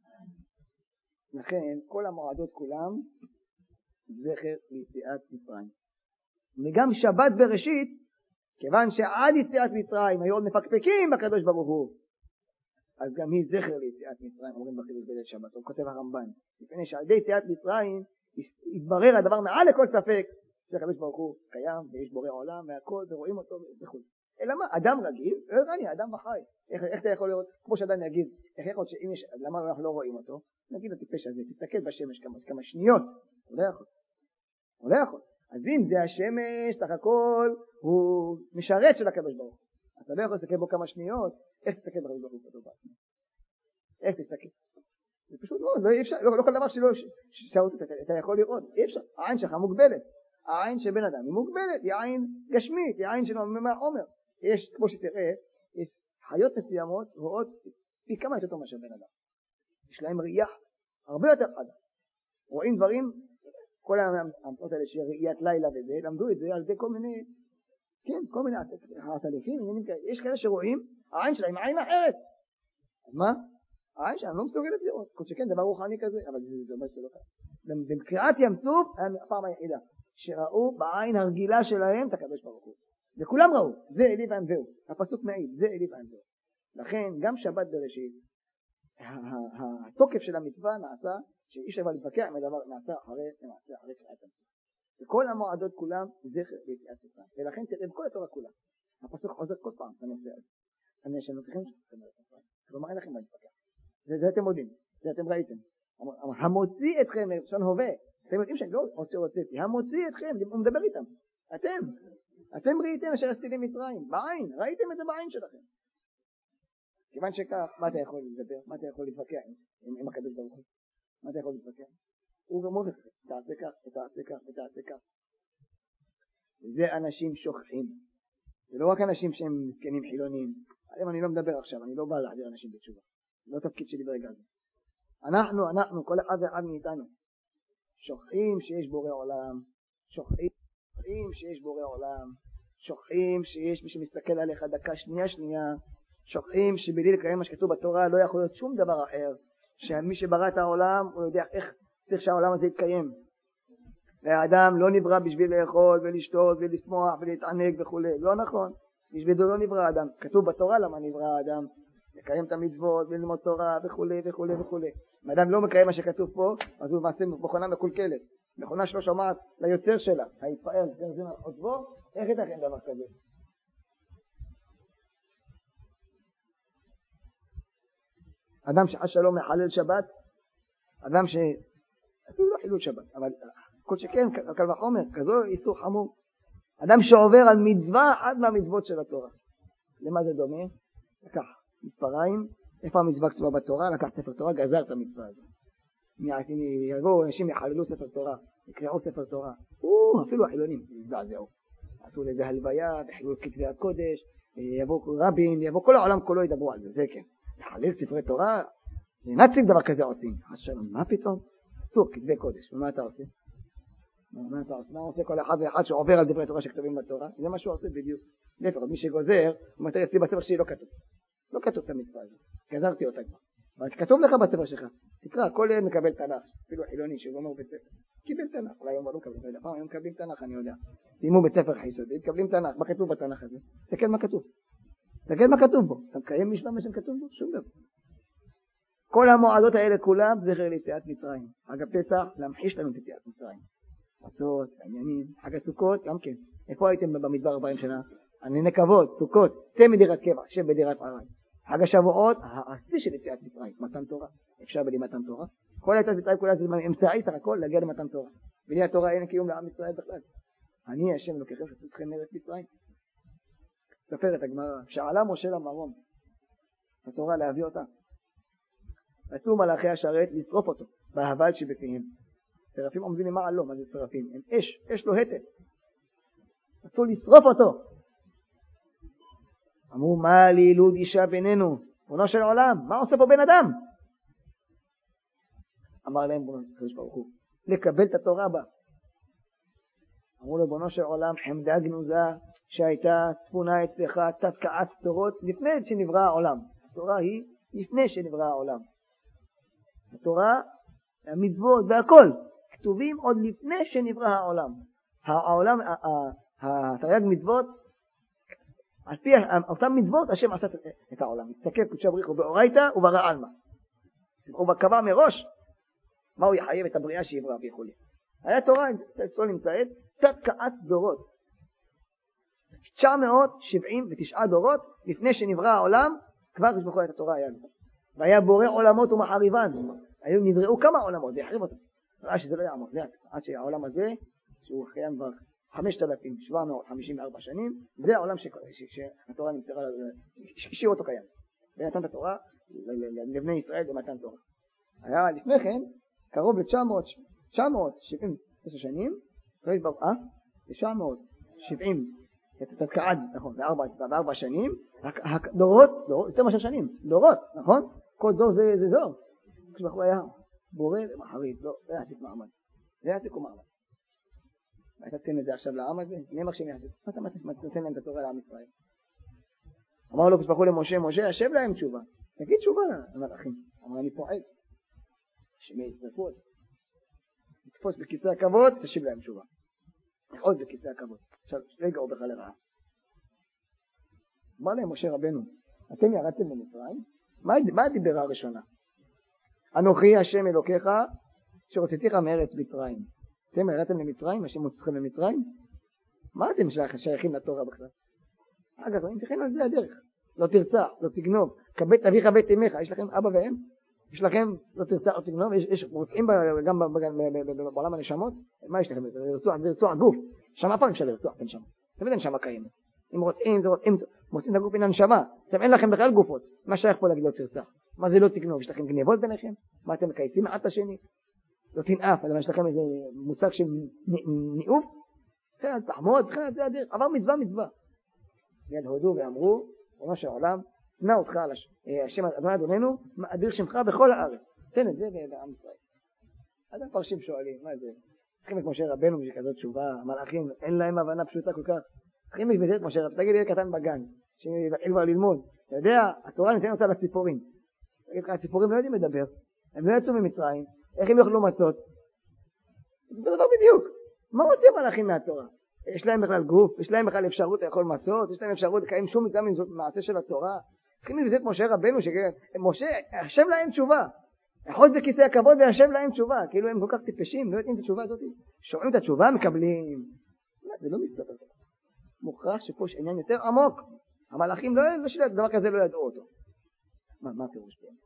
לכן, כל המועדות כולם, זכר ליציאת מצרים. וגם שבת בראשית, כיוון שעד יציאת מצרים היו עוד מפקפקים בקדוש ברוך הוא, אז גם היא זכר ליציאת מצרים, אומרים בחידוש בליל שבת, הוא כותב הרמב"ן. לפני שעל ידי יציאת מצרים, התברר הדבר מעל לכל ספק, שהקדוש ברוך הוא קיים, ויש בורא עולם, והכל, ורואים אותו וכו'. אלא מה? אדם רגיל, אני אדם וחי. איך אתה יכול לראות, כמו שאדם יגיד, איך יכול שאם יש, למה אנחנו לא רואים אותו? נגיד הטיפש הזה, תסתכל בשמש כמה שניות, הוא לא יכול. הוא לא יכול. אז אם זה השמש, סך הכל, הוא משרת של הקדוש ברוך הוא. אתה לא יכול להסתכל בו כמה שניות, איך תסתכל בקדוש ברוך הוא בעצמו? איך תסתכל? זה פשוט מאוד, לא אפשר, לא כל דבר שאתה יכול לראות, אי אפשר. העין שלך מוגבלת. העין של בן אדם היא מוגבלת, היא עין גשמית, היא עין שלו מהחומר. יש, כמו שתראה, יש חיות מסוימות רואות פי כמה יותר טוב מאשר בן אדם. יש להם ראייה הרבה יותר חדה. רואים דברים, כל האמתות האלה של ראיית לילה וזה, למדו את זה על ידי כל מיני, כן, כל מיני עטלפים, יש כאלה שרואים, העין שלהם עין אחרת. אז מה? העין שלהם לא מסוגלת לראות. כל שכן דבר רוחני כזה, אבל זה אומר שלא ככה. בקריעת ים סוף, הפעם היחידה, שראו בעין הרגילה שלהם את הקדוש ברוך הוא. וכולם ראו, זה אלי ואנזהו. הפסוק מעיד, זה אלי ואנזהו. לכן, גם שבת בראשית, התוקף של המצווה נעשה, שאיש אבל להתווכח מדבר, נעשה אחרי קריעת ים סוף. וכל המועדות כולם זכר ליציאת מצרים. ולכן תראה בכל התורה כולה. הפסוק חוזר כל פעם בנושא הזה. אני אשם לכם שאתם לא יתפקח. כלומר, אין לכם מה להתווכח. זה אתם יודעים, זה אתם ראיתם. המוציא אתכם, לשון הווה. אתם יודעים שאני לא הוצאתי. המוציא אתכם, הוא מדבר איתם. אתם ראיתם אשר עשיתם מצרים. בעין, ראיתם את זה בעין שלכם. כיוון שכך, מה אתה יכול לדבר? מה אתה יכול להתווכח עם הקדוש ברוך הוא? מה אתה יכול להתווכח? הוא גם אומר, תעשה כך, ותעשה כך, ותעשה כך. זה אנשים שוכחים. זה לא רק אנשים שהם מסכנים חילוניים. אני לא מדבר עכשיו, אני לא בא להחזיר אנשים בתשובה. זה לא תפקיד שלי ברגע הזה. אנחנו, כל אחד ואחד מאיתנו, שוכחים שיש בורא עולם, שוכחים שיש בורא עולם, שוכחים שיש מי שמסתכל עליך דקה שנייה, שוכחים שבלי לקיים מה שכתוב בתורה לא יכול להיות שום דבר אחר, שמי שברא את העולם הוא יודע איך צריך שהעולם הזה יתקיים. והאדם לא נברא בשביל לאכול ולשתות ולשמוח ולהתענג וכו'. לא נכון, בשביל זה לא נברא האדם. כתוב בתורה למה נברא האדם, לקיים את המצוות וללמוד תורה וכו' וכו' וכו'. אם האדם לא מקיים מה שכתוב פה, אז הוא מעשה מכונה מקולקלת. מכונה שלא שומעת ליוצר שלה, היתפאר, גרזים על עוזבו, איך ייתכן דבר כזה? אדם שחס שלום מחלל שבת, אדם אפילו לא חילול שבת, אבל כל שכן, קל וחומר, כזו איסור חמור. אדם שעובר על מצווה אחת מהמצוות של התורה. למה זה דומה? לקח מספריים, איפה המצווה כתובה בתורה? לקח ספר תורה, גזר את המצווה הזאת. יבואו אנשים יחללו ספר תורה, יקראו ספר תורה. אפילו החילונים, יזדעזעו. עשו לזה הלוויה, וחילול כתבי הקודש, יבואו רבים, יבואו כל העולם כולו ידברו על זה, זה כן. לחלל ספרי תורה, זה נאצים דבר כזה עושים. מה פתאום? אסור, כתבי קודש. ומה אתה עושה? מה עושה כל אחד ואחד שעובר על דברי תורה שכתובים בתורה? זה מה שהוא עושה בדיוק. לפחות מי שגוזר, הוא מתאר אצלי בספר שלי לא כתוב. לא כתוב את המצווה הזאת. גזרתי אותה כבר. אבל כתוב לך בספר שלך. תקרא, כל ילד מקבל תנ"ך. אפילו חילוני שהוא אומר בית ספר. קיבל תנ"ך. אולי הוא לא מקבל תנ"ך. פעם הם מקבלים תנ"ך, אני יודע. תימו בית ספר חיסודי, מקבלים תנ"ך. מה כתוב בתנ"ך הזה? תסתכל מה כתוב. תסתכל מה כתוב בו. אתה מקיים משנה מה שכתוב בו? שום דבר. כל המועדות האלה כולם זכר ליציאת מצרים. חג הפסח להמחיש לנו את יציאת מצרים. מצות, עניינים, חג הסוכות, גם כן. איפה הייתם במדבר 40 שנה? ענייני כבוד, סוכות, צא מדירת קבע, שב בדירת עריים. חג השבועות, השיא של יציאת מצרים, מתן תורה. אפשר בלי מתן תורה. כל יציאת מצרים כולה זה אמצעי סך הכל להגיע למתן תורה. בלי התורה אין קיום לעם ישראל בכלל. אני השם לוקחים שתתכם מארץ מצרים. ספרת הגמרא, שעלה משה למרום, התורה להביא אותה. רצו מלאכי השרת לשרוף אותו, בהבל שבפיהם. שרפים עומדים למעלה, לא, מה זה שרפים? הם אש לוהטת. רצו לשרוף אותו. אמרו, מה לילוד אישה בינינו? בונו של עולם, מה עושה פה בן אדם? אמר להם בונו של ברוך הוא, לקבל את התורה בה. אמרו לו, בונו של עולם, חמדה גנוזה שהייתה צפונה אצלך תתקעת דורות לפני שנברא העולם. התורה היא לפני שנברא העולם. התורה, המצוות והכל, כתובים עוד לפני שנברא העולם. העולם, התרי"ג מצוות, על פי אותם מצוות, השם עשה את העולם. תסתכל קודשא בריך הוא באורייתא וברא עלמא. הוא קבע מראש מה הוא יחייב את הבריאה שיברא וכו'. היה תורה, אצלו נמצאת, תתקעת דורות. 979 דורות לפני שנברא העולם, כבר תשבחו את התורה היה. והיה בורא עולמות ומחריבן. היו נבראו כמה עולמות, זה יחריב אותם. ראה שזה לא יעמוד, עד שהעולם הזה, שהוא חיים כבר 5,754 שנים, זה העולם שהתורה נמצאה, השאיר אותו קיים. ונתן את התורה לבני ישראל במתן תורה. היה לפני כן, קרוב ל-979 שנים, 970, תתקעד, נכון, בארבע שנים, דורות, יותר מאשר שנים, דורות, נכון? כל דור זה דור. כשבחור היה בורא ומחריב, לא יעסיק מעמד. זה יעסיקו מעמד. ואתה תתן את זה עכשיו לעם הזה, נהיה מחשב יעסיק. מה אתה נותן להם את התורה לעם ישראל? אמר לו כשבחור למשה, משה, השב להם תשובה. תגיד תשובה למלאכים. אמר אני פועל. שמי יצטרפו אותי. תתפוס בכיסא הכבוד, תשיב להם תשובה. תחוז בכיסא הכבוד. עכשיו, רגע או בכלל לרעה. אמר להם משה רבנו, אתם ירדתם למצרים? מה הדיברה הראשונה? אנוכי השם אלוקיך שרוצאתיך מארץ מצרים. אתם ירדתם למצרים? השם מוצא אתכם למצרים? מה אתם שייכים לתורה בכלל? אגב, אם תכן על זה הדרך. לא תרצח, לא תגנוב. כבד אביך בית אמך. יש לכם אבא ואם? יש לכם לא תרצח, לא תגנוב? יש רוצים גם בעולם הנשמות? מה יש לכם? זה לרצוח גוף. שם אף פעם אפשר לרצוח בנשמה. תמיד הנשמה קיימת. אם רוצים, מוצאים את הגוף מן הנשמה. אתם אין לכם בכלל גופות. מה שייך פה להגיד לא תרצח? מה זה לא תגנוב? יש לכם גניבות ביניכם? מה אתם מקייצים אחד את השני? לא תנאף, אבל יש לכם איזה מושג של ניאוף? כן, תחמוד, כן, זה הדרך. עבר מצווה. מיד הודו ואמרו, בונו של העולם, נא אותך על השם אדוני אדוננו, מאדיר שמך בכל הארץ. תן את זה בעם ישראל. אז הפרשים שואלים, מה זה? צריכים את משה רבנו בשביל כזאת תשובה, המלאכים, אין להם הבנה פשוטה כל כך. צריכים את משה רבנו, תגיד לי קטן בגן, שיתחיל כבר ללמוד. אתה יודע, התורה ניתן אותה לציפורים. תגיד לך, הציפורים לא יודעים לדבר, הם לא יצאו ממצרים, איך הם יאכלו מצות? זה דבר בדיוק. מה רוצים המלאכים מהתורה? יש להם בכלל גוף, יש להם בכלל אפשרות לאכול מצות, יש להם אפשרות לקיים שום מצווה מעשה של התורה. צריכים לבזות משה רבנו, משה, השב להם תשובה. אחוז בכיסא הכבוד והשב להם תשובה. כאילו הם כל כך טיפשים, לא יודעים את התשובה הזאת. שומעים את התשובה, מקבלים. זה לא מסתבר. מוכרח שפה יש עניין יותר עמוק. המלאכים לא ידעו, דבר כזה לא ידעו אותו. מה הפירוש פה?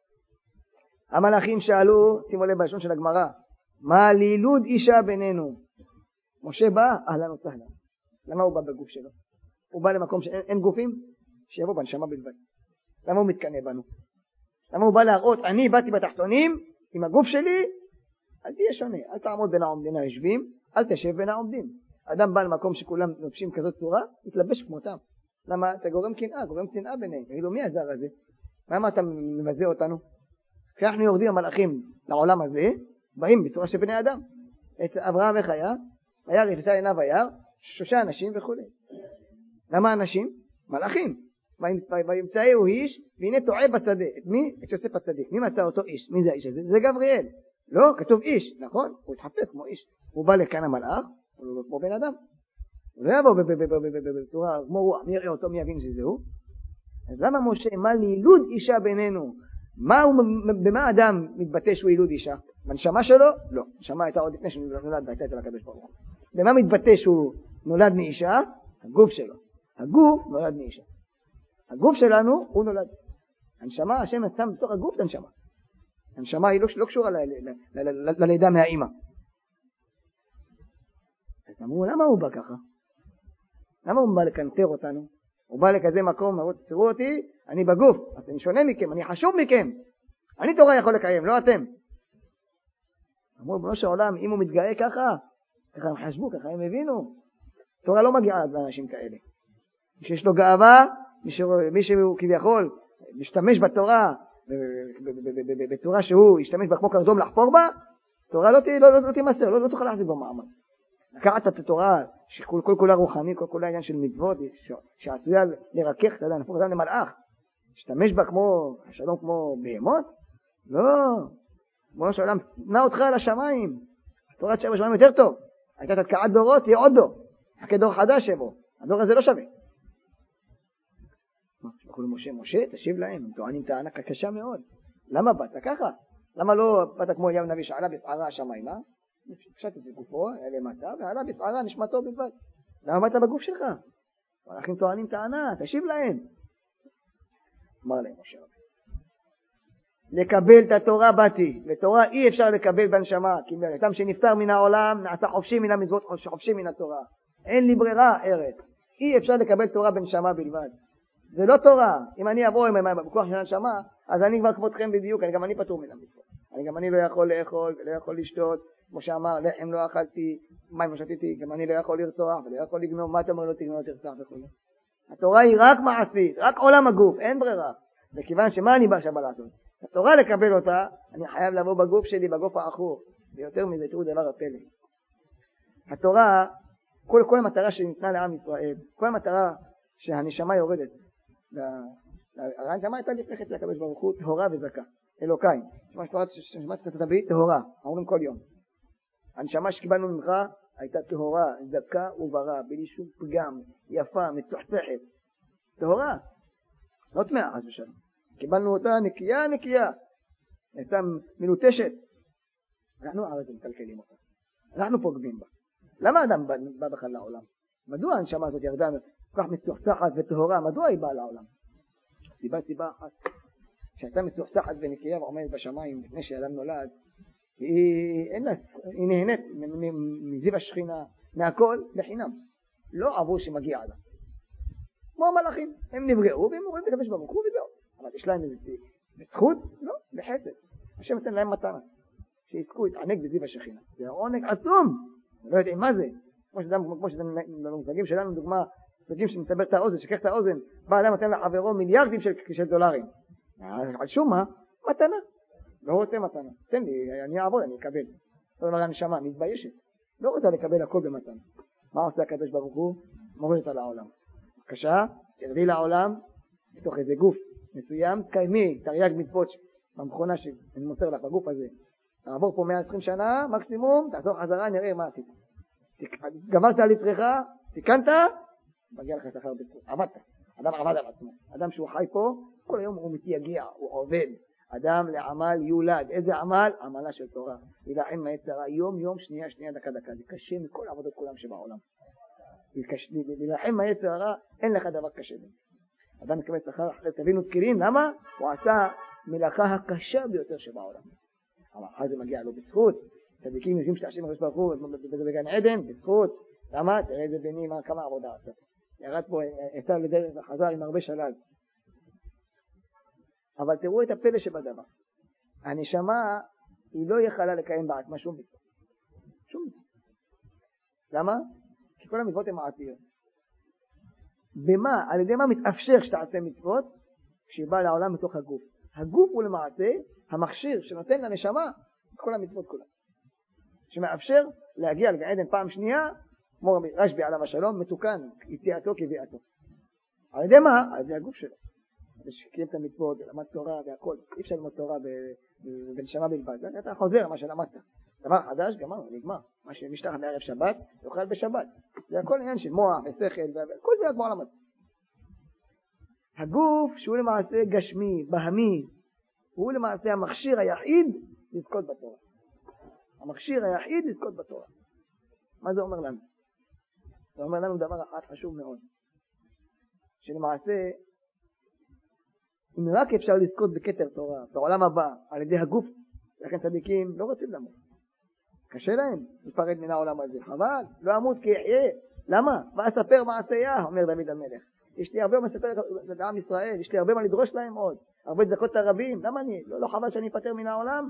המלאכים שאלו, שימו לב בלשון של הגמרא, מה לילוד אישה בינינו? משה בא, אהלן וסהלן. למה הוא בא בגוף שלו? הוא בא למקום שאין גופים? שיבוא בנשמה בלבד. למה הוא מתקנא בנו? למה הוא בא להראות, אני באתי בתחתונים עם הגוף שלי, אל תהיה שונה, אל תעמוד בין העומדים היושבים, אל תשב בין העומדים. אדם בא למקום שכולם נובשים כזאת צורה, יתלבש כמותם. למה? אתה גורם קנאה, גורם קנאה ביניהם. תגידו, מי הזר הזה? למה אתה מבזה אותנו? כשאנחנו יורדים המלאכים לעולם הזה, באים בצורה של בני אדם. את אברהם וחיה, היער יפסה עיניו היער, 3 אנשים וכו'. למה אנשים? מלאכים. וימצאהו איש, והנה טועה בשדה. את מי? את יוסף הצדיק. מי מצא אותו איש? מי זה האיש הזה? זה גבריאל. לא, כתוב איש, נכון? הוא התחפש כמו איש. הוא בא לכאן המלאך, הוא לא כמו בן אדם. הוא לא יבוא בצורה כמו רוח, מי יראה אותו, מי יבין שזהו. אז למה משה, מה לילוד אישה בינינו? במה אדם מתבטא שהוא ילוד אישה? בנשמה שלו? לא. נשמה הייתה עוד לפני שהוא נולד, והייתה אצל הקדוש ברוך הוא. במה מתבטא שהוא נולד מאישה? הגוף שלו. הגוף נולד מאישה. הגוף שלנו הוא נולד. הנשמה, השם שם בתוך הגוף את הנשמה. הנשמה היא לא קשורה ללידה מהאימא. אז אמרו, למה הוא בא ככה? למה הוא בא לקנטר אותנו? הוא בא לכזה מקום, תראו אותי, אני בגוף, אז אני שונה מכם, אני חשוב מכם. אני תורה יכול לקיים, לא אתם. אמרו, בנו של העולם, אם הוא מתגאה ככה הם חשבו, ככה הם הבינו. תורה לא מגיעה לאנשים כאלה. מי שיש לו גאווה, מי שהוא כביכול משתמש בתורה בצורה שהוא ישתמש בה כמו קרדום לחפור בה, תורה לא תימסר, לא תוכל להחזיק במעמד. לקחת את התורה שכל כולה רוחנית, כל כולה עניין של מצוות, שעשויה לרכך, אתה יודע, נפוך אדם למלאך, להשתמש בה כמו, השלום כמו בהמות? לא. בנו של עולם, נע אותך על השמיים. התורה תשאר בשמיים יותר טוב. הייתה תתקעת דורות, תהיה עוד דור. חכה דור חדש שבו. הדור הזה לא שווה. שלחו למשה, תשיב להם, הם טוענים טענה קשה מאוד. למה באת ככה? למה לא באת כמו אליהו נביא שעלה בסערה השמיימה? פשט את גופו, למטה, ועלה בסערה נשמתו בלבד. למה באת בגוף שלך? אנחנו טוענים טענה, תשיב להם. אמר להם משה רבנו, לקבל את התורה באתי, ותורה אי אפשר לקבל בנשמה, כי אדם שנפטר מן העולם נעשה חופשי מן המצוות, חופשי מן התורה. אין לי ברירה אחרת. אי אפשר לקבל תורה בנשמה בלבד. זה לא תורה. אם אני אבוא עם בכוח של הנשמה, אז אני כבר כמותכם בדיוק, גם אני פטור מן המצוות. אני לא יכול לאכול ולא יכול לשתות, כמו שאמר, לחם לא אכלתי, מים לא שתיתי, גם אני לא יכול לרצוח ולא יכול לגנוב, מה אתה אומר לא תגנוב, תרצח וכו'. התורה היא רק מעשית, רק עולם הגוף, אין ברירה. וכיוון שמה אני בא שמה לעשות? התורה לקבל אותה, אני חייב לבוא בגוף שלי, בגוף האחור. ויותר מזה, תראו דבר הפלא. התורה, כל המטרה שניתנה לעם ישראל, כל המטרה שהנשמה יורדת, הנשמה הייתה לפני חצי הקדוש ברוך הוא, טהורה וזכה, אלוקיים. שמעת קצת תביאי, טהורה, אומרים כל יום. הנשמה שקיבלנו ממך הייתה טהורה, זכה וברא, בלי שום פגם, יפה, מצוחצחת. טהורה, לא טמאה, אז בשלום. קיבלנו אותה נקייה, הייתה מלוטשת. אנחנו הארץ מקלקלים אותה. אנחנו פוגבים בה. למה אדם בא בכלל לעולם? מדוע הנשמה הזאת ירדה כל כך מצוחצחת וטהורה? מדוע היא באה לעולם? סיבה אחת. שהייתה מצוחצחת ונקייה ועומדת בשמיים לפני שאדם נולד, היא נהנית מזיו השכינה, מהכל לחינם. לא עבור שמגיע לה. כמו המלאכים, הם נבראו והם אומרים לקדוש ברוך הוא וזהו. אבל יש להם איזה זכות? לא, בחסד. השם נותן להם מתנה. שיזכו, יתענג בזיו השכינה. זה עונג עצום. לא יודעים מה זה. כמו שזה במושגים שלנו, דוגמה, מושגים שמצבר את האוזן, שכח את האוזן, בא אדם נותן לחברו מיליארדים של דולרים. על שום מה? מתנה. לא רוצה מתנה. תן לי, אני אעבוד, אני אקבל. זאת אומרת, הנשמה מתביישת. לא רוצה לקבל הכל במתנה. מה עושה הקדוש ברוך הוא? מוריד אותה לעולם. בבקשה, תרדי לעולם, בתוך איזה גוף מסוים, תקיימי תרי"ג מצוות במכונה שאני מוסר לך בגוף הזה. תעבור פה 120 שנה, מקסימום, תחזור חזרה, נראה מה עשית. גמרת על יצרך, תיקנת, מגיע לך שכר בזכות. עבדת. אדם עבד על עצמו. אדם שהוא חי פה, כל היום הוא מתייגע, הוא עובד. אדם לעמל יולד. איזה עמל? עמלה של תורה. להילחם מהיצרה, יום, שנייה, דקה. זה קשה מכל העבודות כולם שבעולם. להילחם מהיצרה, אין לך דבר קשה. אדם מקבל שכר, תבינו תקירים, למה? הוא עשה מלאכה הקשה ביותר שבעולם. אבל אחרי זה מגיע לו בזכות. צדיקים יודעים שהשם הקדוש ברוך הוא בגן עדן, בזכות. למה? תראה איזה בני, כמה עבודה עשה. ירד פה, יצא לדרך וחזר עם הרבה שלל. אבל תראו את הפלא שבדבר. הנשמה היא לא יכולה לקיים בעצמה שום מצוות. שום מצוות. למה? כי כל המצוות הן מעשיות. במה? על ידי מה מתאפשר שתעשה מצוות? כשהיא באה לעולם מתוך הגוף. הגוף הוא למעשה המכשיר שנותן לנשמה את כל המצוות כולה. שמאפשר להגיע לגן עדן פעם שנייה, כמו רשב"י עליו השלום, מתוקן, יציאתו כביאתו. על ידי מה? על ידי הגוף שלו. שקיים את המצוות, למד תורה והכל. אי אפשר ללמוד תורה בנשמה בלבד. אתה חוזר מה שלמדת. דבר חדש, גמר, נגמר. מה שמשתחת בערב שבת, יאכל בשבת. זה הכל עניין של מוח ושכל, וכל זה רק בעולם הזה. הגוף שהוא למעשה גשמי, בהמי, הוא למעשה המכשיר היחיד לזכות בתורה. המכשיר היחיד לזכות בתורה. מה זה אומר לנו? זה אומר לנו דבר אחד חשוב מאוד. שלמעשה, אם רק אפשר לזכות בכתר תורה, בעולם הבא, על ידי הגוף, לכן צדיקים לא רוצים למות. קשה להם לפרד מן העולם הזה. חבל, לא אמות כי יחיה. למה? ואספר מעשייה, אומר דוד המלך. יש לי הרבה מה לספר לעם ישראל, יש לי הרבה מה לדרוש להם עוד. הרבה צדקות לרבים. למה אני? לא חבל שאני אפטר מן העולם?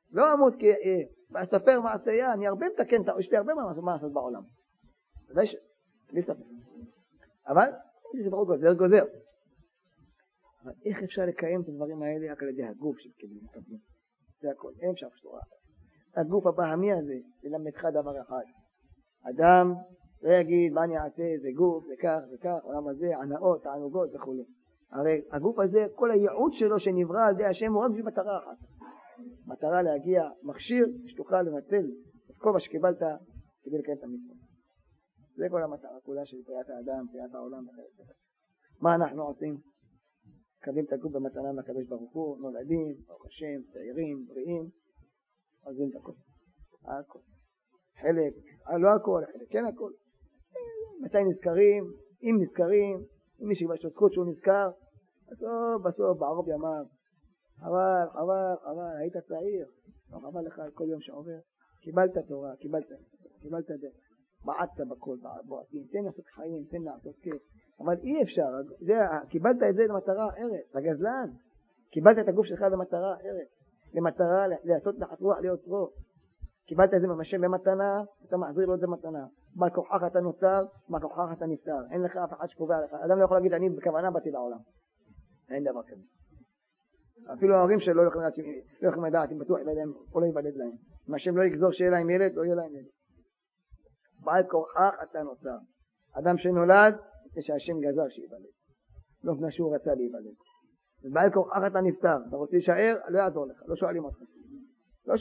לא אמות כי אספר מעשייה, אני הרבה מתקן, יש לי הרבה מה לעשות בעולם. ודאי בלי ספק. אבל זה ברור גוזר. אבל איך אפשר לקיים את הדברים האלה רק על ידי הגוף של כלים מקבלים? זה הכל, אין אפשר פשוט. הגוף הבהמי הזה, ללמדך דבר אחד. אדם לא יגיד מה אני אעשה, זה גוף, זה כך וכך, עולם הזה, ענאות, תענוגות וכו'. הרי הגוף הזה, כל הייעוד שלו שנברא על ידי השם הוא רק בשביל מטרה אחת. מטרה להגיע מכשיר שתוכל לנצל את כל מה שקיבלת כדי לקיים את המצוות. זה כל המטרה כולה של בריאת האדם, בריאת העולם וכו'. מה אנחנו עושים? מקבלים את הגוף במתנה מהקדוש ברוך הוא, נולדים, ברוך השם, צעירים, בריאים, עוזבים את הכל. הכל. חלק, לא הכל, חלק, כן הכל. מתי נזכרים, אם נזכרים, אם מישהו כבר יש לו זכות שהוא נזכר, בסוף בערוב ימיו, חבל, היית צעיר, לא חבל לך על כל יום שעובר, קיבלת תורה, קיבלת דרך, בעטת בכל, בועטים, תן לעשות חיים, תן לעשות כיף, אבל אי אפשר, קיבלת את זה למטרה אחרת, לגזלן, קיבלת את הגוף שלך למטרה אחרת, למטרה לעשות נחת רוח ליוצרו, קיבלת את זה מהשם במתנה, אתה מחזיר לו את זה מתנה, מה כוחך אתה נוצר, מה כוחך אתה נפטר, אין לך אף אחד שקובע לך, אדם לא יכול להגיד אני בכוונה באתי לעולם, אין דבר כזה. אפילו ההורים שלו לא יכולים לדעת אם בטוח ילדיהם או לא ייוולד להם. אם השם לא יגזור שיהיה להם ילד, לא יהיה להם ילד. בעל כוחך אתה נוצר. אדם שנולד, זה שהשם גזר שייוולד. לא מפני שהוא רצה להיוולד. ובעל כוחך אתה נפטר. אתה רוצה להישאר, לא יעזור לך. לא שואלים אותך. לא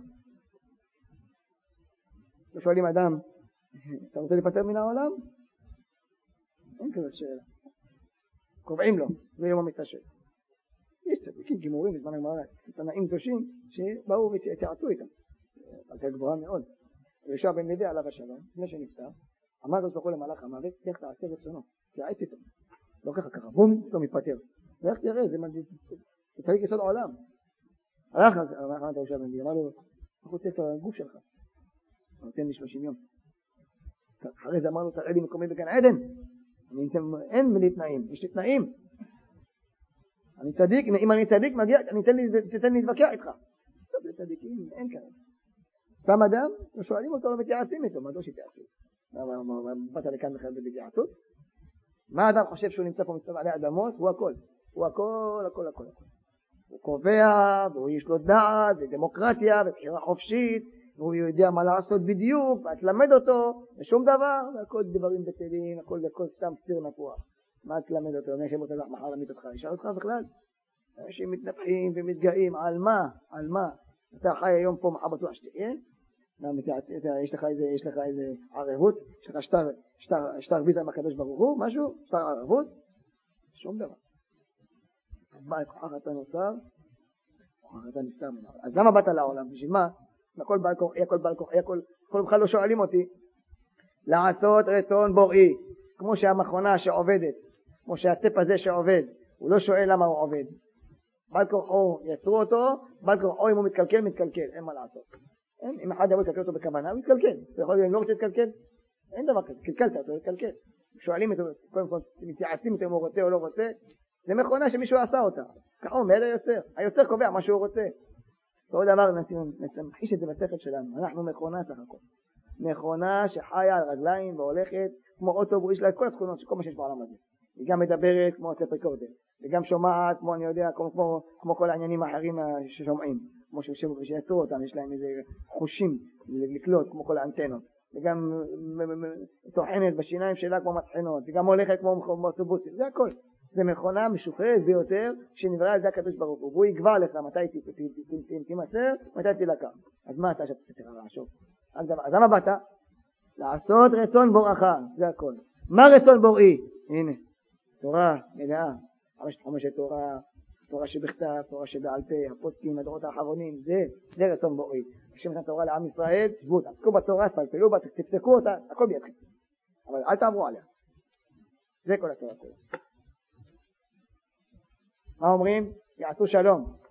שואלים אדם, אתה רוצה להיפטר מן העולם? אין כזאת שאלה. קובעים לו, זה יום המתשב. יש צדיקים גימורים בזמן הגמרא, תנאים קדושים שבאו והתייעצו איתם. הייתה גבוהה מאוד. יהושע בן לוי עליו השלום, לפני שנפטר, אמר לו זכו למלאך המוות, איך תעשה רצונו? תייעץ איתו. לא ככה, בום, לא מתפטר. ואיך תראה, זה צריך יסוד העולם. הלך את יהושע בן לוי, אמר לו, איך הוא צריך לגוף שלך? הוא נותן לי 30 יום. אחרי זה אמר לו, תראה לי מקומי בגן עדן. אין לי תנאים, יש לי תנאים. אני צדיק, אם אני צדיק מגיע, תתן לי להתווכח איתך. טוב, זה צדיקים, אין כאלה. פעם אדם, שואלים אותו, לא מתייעצים איתו, מה לא שתייעצים? באת לכאן בכלל בהתייעצות? מה האדם חושב שהוא נמצא פה מצטרף עלי אדמות? הוא הכל. הוא קובע, והוא יש לו דעת, ודמוקרטיה, ובחירה חופשית, והוא יודע מה לעשות בדיוק, ואת למד אותו, ושום דבר, והכל דברים בטלים, הכל סתם סתיר נפוח. מה תלמד אותו? אני אשב אותך מחר להמיד אותך, ישאל אותך בכלל? אנשים מתנפחים ומתגאים, על מה? אתה חי היום פה מחר בטוח שתהיה? יש לך איזה ערבות? יש לך שטר ויזה מהקדוש ברוך הוא? משהו? שטר ערבות? שום דבר. בא את כוחך אתה נוצר, כוחך אתה נפטר ממנו. אז למה באת לעולם? בשביל מה? הכל בעל כוחי, הכל בכלל לא שואלים אותי. לעשות רצון בוראי, כמו שהמכונה שעובדת, כמו שהטפ הזה שעובד, הוא לא שואל למה הוא עובד. בעל כוחו יצרו אותו, בעל כוחו אם הוא מתקלקל, אין מה לעשות. אם אחד יבוא לקלקל אותו בכוונה, הוא מתקלקל. אתה יכול להיות, אם לא רוצה להתקלקל, אין דבר כזה, קלקלת אותו, להתקלקל. שואלים אותו, קודם כל, מתייעצים אותו אם הוא רוצה או לא רוצה, זה מכונה שמישהו עשה אותה. ככה הוא מעד היוצר קובע מה שהוא רוצה. ועוד דבר, נמחיש את זה בשכל שלנו, אנחנו מכונה סך הכל. מכונה שחיה על רגליים והולכת כמו אוטובוס, יש לה את כל התכונות של כל מה שיש בעולם הזה. היא גם מדברת כמו ספר קודם, וגם שומעת כמו אני יודע, כמו כל העניינים האחרים ששומעים, כמו שיצרו אותם, יש להם איזה חושים לקלוט כמו כל האנטנות, וגם טוחנת בשיניים שלה כמו מטחנות, וגם הולכת כמו אוטובוסים, זה הכל. זה מכונה משוחררת ביותר שנברא על זה הקדוש ברוך הוא, והוא יקבע לך מתי תימסר, מתי תילקח. אז מה אתה שתצטרך לעשוב? אז למה באת? לעשות רצון בורך, זה הכל. מה רצון בוראי? הנה, תורה מלאה, חמשת תורה, תורה שבכתב, תורה שבעל פה, הפוסקים, הדורות האחרונים, זה רצון בוראי. כשנתן תורה לעם ישראל, תשבו, תעסקו בתורה, תפלפלו בה, תפסקו אותה, הכל בידכם. אבל אל תעברו עליה. זה כל התורה כולה. מה אומרים? יעשו שלום.